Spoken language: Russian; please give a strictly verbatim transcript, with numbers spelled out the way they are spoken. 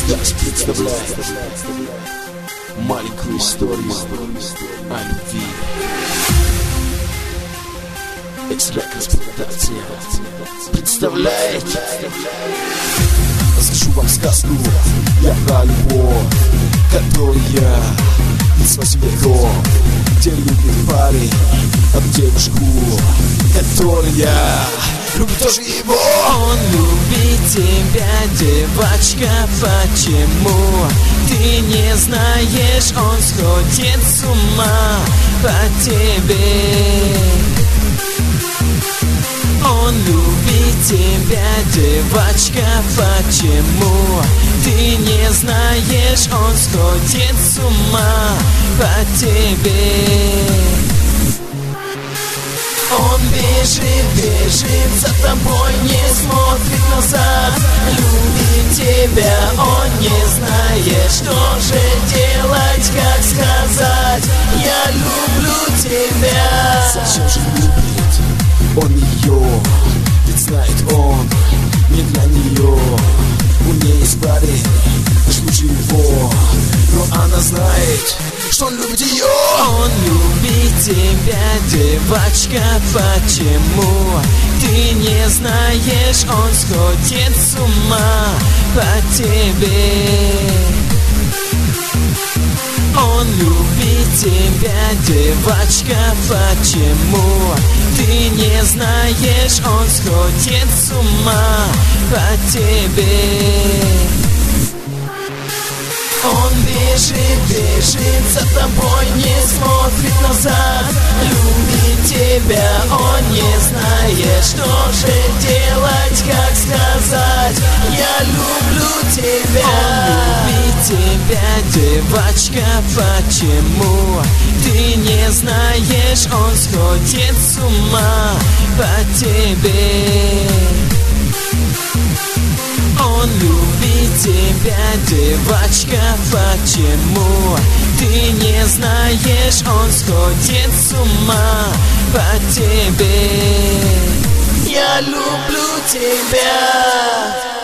Сказ представляет маленькую историю о любви. Экс-эксплуатация представляет. Расскажу вам сказку я про любовь, которая из восьми веков, где любит парень одну девушку, которая любит тоже его. Он любит тебя, девочка, почему ты не знаешь? Он сходит с ума по тебе. Он любит тебя, девочка, почему ты не знаешь? Он сходит с ума по тебе. Он бежит, бежит за тобой, не смотрит назад. Любит тебя, он не знает, что же делать, как сказать: я люблю тебя. Зачем же любит он ее? Ведь знает он не для нее. У нее есть парень, лишь лучше его, но она знает, что он любит ее. Он любит тебя, девочка, почему ты не знаешь? Он сходит с ума по тебе. Он любит тебя, девочка, почему ты не знаешь? Он сходит с ума по тебе. Он бежит, бежит за тобой, не смотрит назад. Любит тебя, он не знает, что же делать, как сказать: я люблю тебя. Он любит тебя, девочка, почему ты не знаешь? Он сходит с ума по тебе. Он любит тебя, девочка, почему ты не знаешь? Он сходит с ума по тебе. Я люблю тебя.